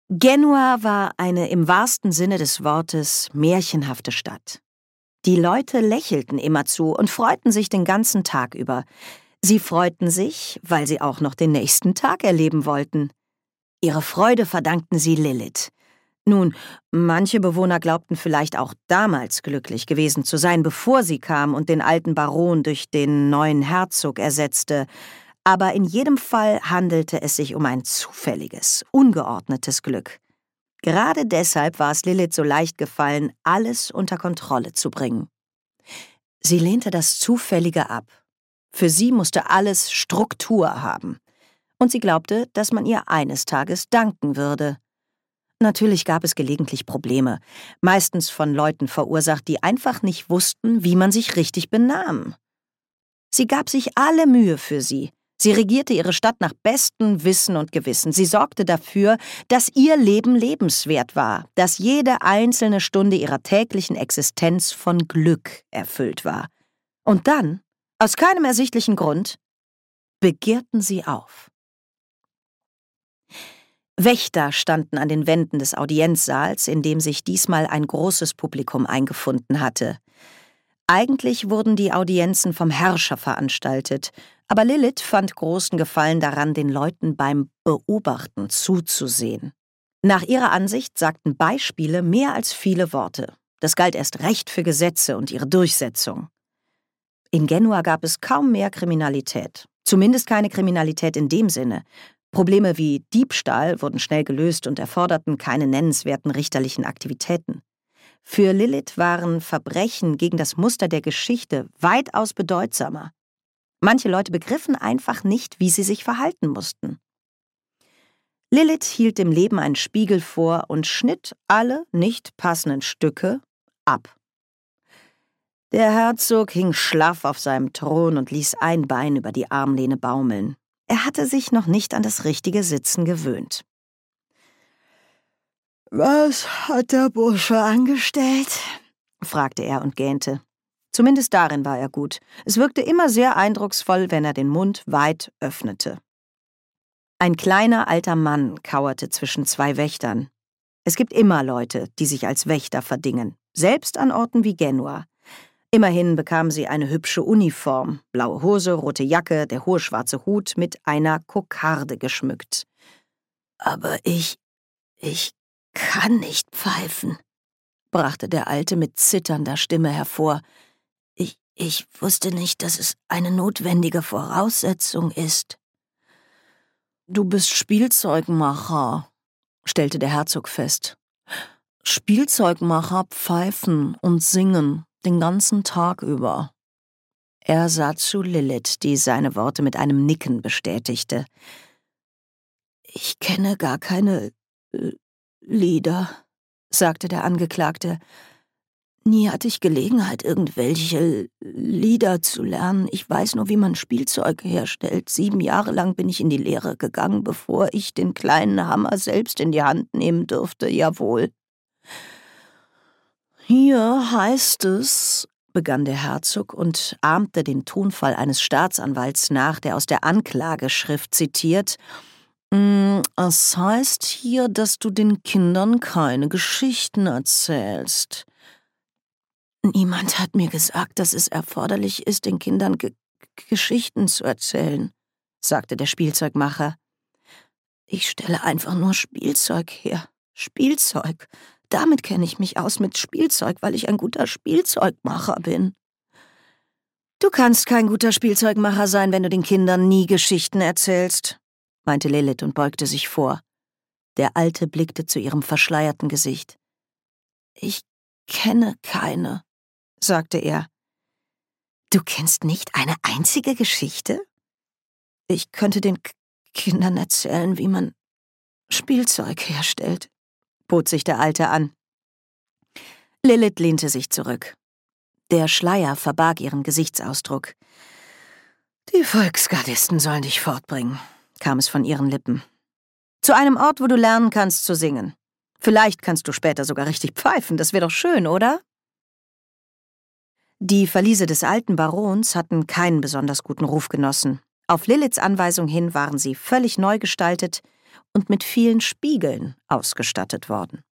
Genua war eine im wahrsten Sinne des Wortes märchenhafte Stadt. Die Leute lächelten immerzu und freuten sich den ganzen Tag über. Sie freuten sich, weil sie auch noch den nächsten Tag erleben wollten. Ihre Freude verdankten sie Lilith. Nun, manche Bewohner glaubten vielleicht auch damals glücklich gewesen zu sein, bevor sie kam und den alten Baron durch den neuen Herzog ersetzte. Aber in jedem Fall handelte es sich um ein zufälliges, ungeordnetes Glück. Gerade deshalb war es Lilith so leicht gefallen, alles unter Kontrolle zu bringen. Sie lehnte das Zufällige ab. Für sie musste alles Struktur haben. Und sie glaubte, dass man ihr eines Tages danken würde. Natürlich gab es gelegentlich Probleme, meistens von Leuten verursacht, die einfach nicht wussten, wie man sich richtig benahm. Sie gab sich alle Mühe für sie. Sie regierte ihre Stadt nach bestem Wissen und Gewissen. Sie sorgte dafür, dass ihr Leben lebenswert war, dass jede einzelne Stunde ihrer täglichen Existenz von Glück erfüllt war. Und dann, aus keinem ersichtlichen Grund, begehrten sie auf. Wächter standen an den Wänden des Audienzsaals, in dem sich diesmal ein großes Publikum eingefunden hatte. Eigentlich wurden die Audienzen vom Herrscher veranstaltet, aber Lilith fand großen Gefallen daran, den Leuten beim Beobachten zuzusehen. Nach ihrer Ansicht sagten Beispiele mehr als viele Worte. Das galt erst recht für Gesetze und ihre Durchsetzung. In Genua gab es kaum mehr Kriminalität. Zumindest keine Kriminalität in dem Sinne. Probleme wie Diebstahl wurden schnell gelöst und erforderten keine nennenswerten richterlichen Aktivitäten. Für Lilith waren Verbrechen gegen das Muster der Geschichte weitaus bedeutsamer. Manche Leute begriffen einfach nicht, wie sie sich verhalten mussten. Lilith hielt dem Leben einen Spiegel vor und schnitt alle nicht passenden Stücke ab. Der Herzog hing schlaff auf seinem Thron und ließ ein Bein über die Armlehne baumeln. Er hatte sich noch nicht an das richtige Sitzen gewöhnt. »Was hat der Bursche angestellt?« fragte er und gähnte. Zumindest darin war er gut. Es wirkte immer sehr eindrucksvoll, wenn er den Mund weit öffnete. Ein kleiner alter Mann kauerte zwischen zwei Wächtern. Es gibt immer Leute, die sich als Wächter verdingen, selbst an Orten wie Genua. Immerhin bekamen sie eine hübsche Uniform, blaue Hose, rote Jacke, der hohe schwarze Hut mit einer Kokarde geschmückt. »Aber ich kann nicht pfeifen«, brachte der Alte mit zitternder Stimme hervor. Ich wusste nicht, dass es eine notwendige Voraussetzung ist.« »Du bist Spielzeugmacher«, stellte der Herzog fest. »Spielzeugmacher pfeifen und singen den ganzen Tag über.« Er sah zu Lilith, die seine Worte mit einem Nicken bestätigte. »Ich kenne gar keine Lieder«, sagte der Angeklagte. »Nie hatte ich Gelegenheit, irgendwelche Lieder zu lernen. Ich weiß nur, wie man Spielzeug herstellt. 7 Jahre lang bin ich in die Lehre gegangen, bevor ich den kleinen Hammer selbst in die Hand nehmen durfte, jawohl.« »Hier heißt es«, begann der Herzog und ahmte den Tonfall eines Staatsanwalts nach, der aus der Anklageschrift zitiert, »es heißt hier, dass du den Kindern keine Geschichten erzählst.« »Niemand hat mir gesagt, dass es erforderlich ist, den Kindern Geschichten zu erzählen«, sagte der Spielzeugmacher. »Ich stelle einfach nur Spielzeug her. Spielzeug. Damit kenne ich mich aus, mit Spielzeug, weil ich ein guter Spielzeugmacher bin.« »Du kannst kein guter Spielzeugmacher sein, wenn du den Kindern nie Geschichten erzählst«, meinte Lilith und beugte sich vor. Der Alte blickte zu ihrem verschleierten Gesicht. »Ich kenne keine«, sagte er. »Du kennst nicht eine einzige Geschichte?« »Ich könnte den Kindern erzählen, wie man Spielzeug herstellt«, bot sich der Alte an. Lilith lehnte sich zurück. Der Schleier verbarg ihren Gesichtsausdruck. »Die Volksgardisten sollen dich fortbringen«, kam es von ihren Lippen. »Zu einem Ort, wo du lernen kannst zu singen. Vielleicht kannst du später sogar richtig pfeifen, das wäre doch schön, oder?« Die Verliese des alten Barons hatten keinen besonders guten Ruf genossen. Auf Liliths Anweisung hin waren sie völlig neu gestaltet und mit vielen Spiegeln ausgestattet worden.